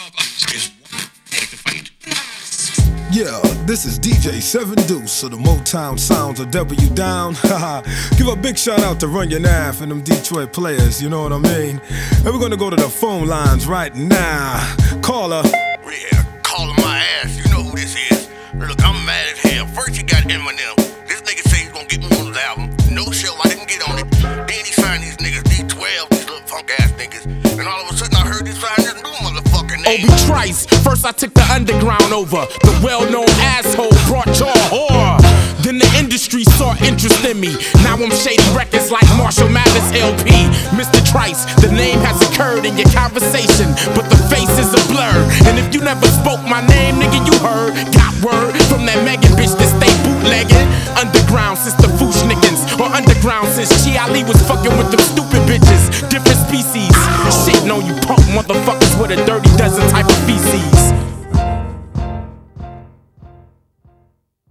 Yeah, this is DJ 7 Deuce of the Motown Sounds of W Down. Give a big shout out to Runyon Ave and them Detroit players, you know what I mean? And we're gonna go to the phone lines right now. Caller. Yeah, calling my ass, you know who this is. Look, I'm mad as hell. First he got Eminem. This nigga say he's gonna get me on his album. No show, I didn't get on it. Then he signed these niggas, D12, these little punk ass niggas. And all of a sudden I heard he signed this new motherfucker name. Obi Trice, first I took the underground over. The well-known asshole brought your whore. Then the industry saw interest in me. Now I'm shady records like Marshall Mathers LP. Mr. Trice, the name has occurred in your conversation, but the face is a blur. And if you never spoke my name, nigga, you heard. Got word from that Megan bitch that stay bootlegging. Underground since the Fushnickens, or underground since Chi Ali was fucking with them stupid bitches. Different species, shitting on you punk motherfuckers with a dirty dozen type of